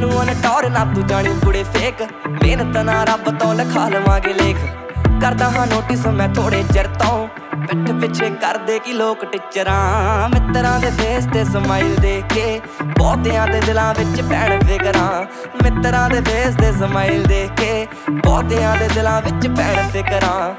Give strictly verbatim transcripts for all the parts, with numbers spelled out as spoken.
ਮੈਨੂੰ ਉਹਨੇ ਟੌਰ ਨਾ ਤੂੰ ਜਾਣੀ ਕੁੜੇ ਫੇਕ ਮਿਹਨਤ ਨਾ ਰੱਬ ਤੋਂ ਲਿਖਾ ਲਵਾਂਗੇ ਲੇਖ ਕਰਦਾ ਹਾਂ ਨੋਟਿਸ ਮੈਂ ਥੋੜੇ ਚਿਰ ਤੋਂ ਪਿੱਠ ਪਿੱਛੇ ਕਰਦੇ ਕੀ ਲੋਕ ਟਿਚਰਾਂ ਮਿੱਤਰਾਂ ਦੇ ਫੇਸ ਤੇ ਸਮਾਈਲ ਦੇਖ ਕੇ ਬਹੁਤਿਆਂ ਦੇ ਦਿਲਾਂ ਵਿੱਚ ਪੈਣ ਫਿਕਰਾਂ ਮਿੱਤਰਾਂ ਦੇ ਫੇਸ ਤੇ ਸਮਾਈਲ ਦੇਖ ਕੇ ਬਹੁਤਿਆਂ ਦੇ ਦਿਲਾਂ ਵਿੱਚ ਪੈਣ ਫਿਕਰਾਂ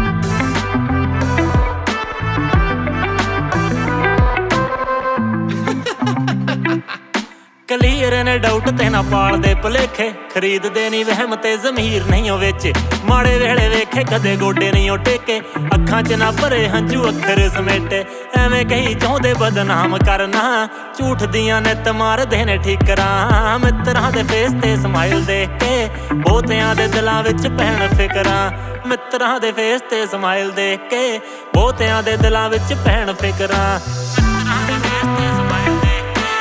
ਕਲੀਅਰ ਨੇ ਡਾਊਟ ਤੇ ਨਾ ਪਾਲਦੇ ਭੁਲੇਖੇ ਖਰੀਦਦੇ ਨਹੀਂ ਵਹਿਮ ਤੇ ਜ਼ਮੀਰ ਨਹੀਂ ਉਹ ਵਿੱਚ ਮਾੜੇ ਵੇਲੇ ਵੇਖੇ ਕਦੇ ਗੋਡੇ ਨਹੀਂ ਉਹ ਟੇਕੇ ਅੱਖਾਂ 'ਚ ਨਾ ਭਰੇ ਹੰਝੂ ਅੱਖਰ ਸਮੇਟੇ ਐਵੇਂ ਕਹੀ ਚਾਹੁੰਦੇ ਬਦਨਾਮ ਕਰਨਾ ਝੂਠ ਦੀਆਂ ਨਿੱਤ ਮਾਰਦੇ ਨੇ ਠੀਕਰਾਂ ਮਿੱਤਰਾਂ ਦੇ ਫੇਸ ਤੇ ਸਮਾਈਲ ਦੇਖ ਕੇ ਬਹੁਤਿਆਂ ਦੇ ਦਿਲਾਂ ਵਿੱਚ ਪੈਣ ਫਿਕਰਾਂ ਮਿੱਤਰਾਂ ਦੇ ਫੇਸ ਤੇ ਸਮਾਈਲ ਦੇਖ ਕੇ ਬਹੁਤਿਆਂ ਦੇ ਦਿਲਾਂ ਵਿੱਚ ਪੈਣ ਫਿਕਰਾਂ ਮਿੱਤਰਾਂ ਦੇ ਫੇਸ ਤੇ ਸਮਾਈਲ ਦੇਖ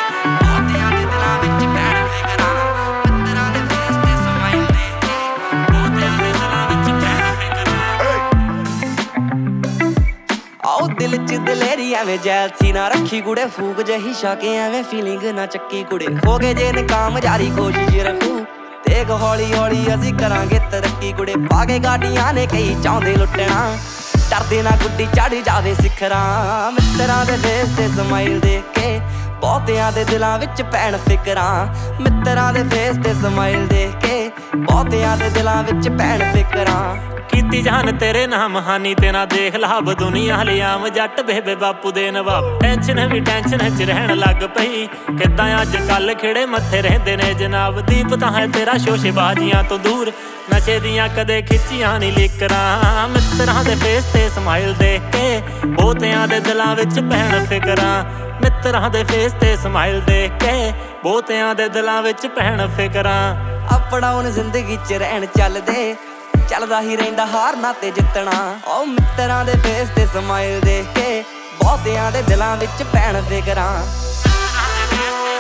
ਦਿਲ ਚ ਦਲੇਰੀ ਐਵੇਂ ਜੈਲਸੀ ਨਾ ਰੱਖੀ ਕੁੜੇ ਫੂਕ ਜਹੀ ਛਾਕੇ ਐਵੇਂ ਫੀਲਿੰਗ ਨਾ ਚੱਕੀ ਕੁੜੇ ਹੋ ਗਏ ਜੇ ਨਕਾਮ ਜਾਰੀ ਕੋਸ਼ਿਸ਼ ਰੱਖੂ ਦੇਖ ਹੌਲੀ ਹੌਲੀ ਅਸੀਂ ਕਰਾਂਗੇ ਤਰੱਕੀ ਕੁੜੇ ਪਾਗੇ ਗਾਡੀਆਂ ਨੇ ਕਈ ਚਾਹੁੰਦੇ ਲੁੱਟਣਾ ਡਰਦੇ ਨਾ ਗੁੱਡੀ ਚੜ ਜਾਵੇ ਸਿਖਰਾਂ ਮਿੱਤਰਾਂ ਦੇ ਫੇਸ ਤੇ ਸਮਾਈਲ ਦੇਖ ਕੇ ਬਹੁਤਿਆਂ ਦੇ ਦਿਲਾਂ ਵਿੱਚ ਪੈਣ ਫਿਕਰਾਂ ਮਿੱਤਰਾਂ ਦੇ ਫੇਸ ਤੇ ਸਮਾਈਲ ਦੇਖ ਕੇ ਬਹੁਤਿਆਂ ਦੇ ਦਿਲਾਂ ਵਿੱਚ ਪੈਣ ਫਿਕਰਾਂ ਕੀਤੀ ਜਾਨ ਤੇਰੇ ਨਾਮ ਹਾਨੀ ਤੇ ਨਾ ਦੇਖ ਲਾਭ ਦੁਨੀਆ ਲਿਆਮ ਜੱਟ ਬੇਬੇ ਬਾਪੂ ਦੇ ਨਵਾਬ ਟੈਨਸ਼ਨ ਵੀ ਟੈਨਸ਼ਨ 'ਚ ਰਹਿਣ ਲੱਗ ਪਈ ਕਿੱਦਾਂ ਅੱਜ ਕੱਲ ਖੇੜੇ ਮੱਥੇ ਰਹਿੰਦੇ ਨੇ ਜਨਾਬ ਦੀਪ ਤਾਂ ਹੈ ਤੇਰਾ ਸ਼ੋਸ਼ੇ ਬਾਜੀਆਂ ਤੋਂ ਦੂਰ ਨਸ਼ੇ ਦੀਆਂ ਕਦੇ ਖਿੱਚੀਆਂ ਨਹੀਂ ਲੀਕਰਾਂ ਮਿੱਤਰਾਂ ਦੇ ਫੇਸ ਤੇ ਸਮਾਈਲ ਦੇਖ ਕੇ ਬਹੁਤਿਆਂ ਦੇ ਦਿਲਾਂ ਵਿੱਚ ਪੈਣ ਫਿਕਰਾਂ ਮਿੱਤਰਾਂ ਦੇ ਫੇਸ ਤੇ ਸਮਾਈਲ ਦੇਖ ਕੇ ਬਹੁਤਿਆਂ ਦੇ ਦਿਲਾਂ ਵਿੱਚ ਪੈਣ ਫਿਕਰਾਂ ਆਪਣਾ ਹੁਣ ਜ਼ਿੰਦਗੀ 'ਚ ਰਹਿਣ ਚੱਲਦੇ ਚੱਲਦਾ ਹੀ ਰਹਿੰਦਾ ਹਾਰਨਾ ਤੇ ਜਿੱਤਣਾ ਓ ਮਿੱਤਰਾਂ ਦੇ ਫੇਸ ਤੇ ਸਮਾਈਲ ਦੇਖ ਕੇ ਬਹੁਤਿਆਂ ਦੇ ਦਿਲਾਂ ਵਿੱਚ ਪੈਣ ਫਿਕਰਾਂ